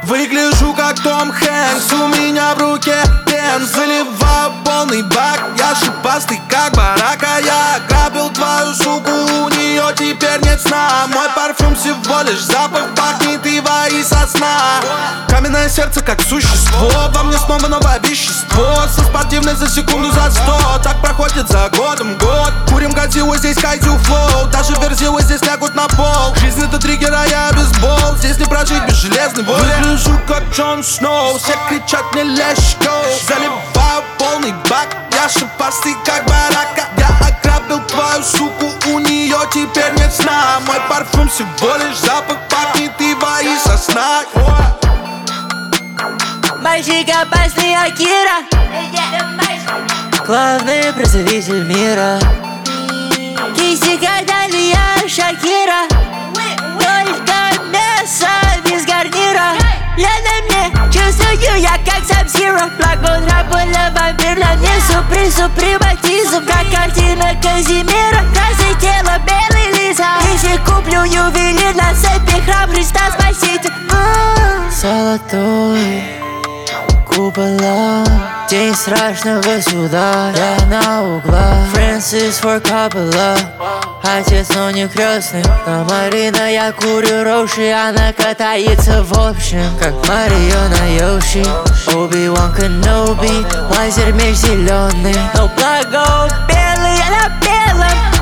Выгляжу как Том Хэнкс, у меня в руке пен. Заливаю полный бак, я шипастый как барака. Я ограбил твою суку, у нее теперь нет сна. Мой парфюм всего лишь запах, пахнет ива и сосна. Каменное сердце как существо, во мне снова новое вещество. Со спортивной за секунду за 100, так проходит за годом год. Курим кадзио, здесь кайдзю флоу, даже верзилы здесь лягут на пол. Жизнь это триггер, а я бейсбол, здесь не прожить без железной воли. Выгляжу как Джон Сноу, все кричат мне let's go. Заливаю полный бак, я шипастый как барака. Я ограбил твою суку, у нее теперь нет сна. Мой парфюм всего лишь запах, пахнет ива и сосна. Мальчик опасный Акира, главный представитель мира. Киси как Далия Шакира, только мясо без гарнира. Рядом мне чувствую я как Саб-Зиро. Благо драбуля вампир, на мне супрематизм, как картина Казимира. Красное тело, белые лица. Если куплю ювелир на цепи, храм Христа Спаситель. Золотой купола, день страшного суда. Я на углах, Фрэнсис Форд Коппола. Отец, но не крестный. На Марина я курю роши, она катается в общем, как Марио на Йоши. Оби-Ван Кеноби, лазер меч зеленый. Но благо белый, я на белом.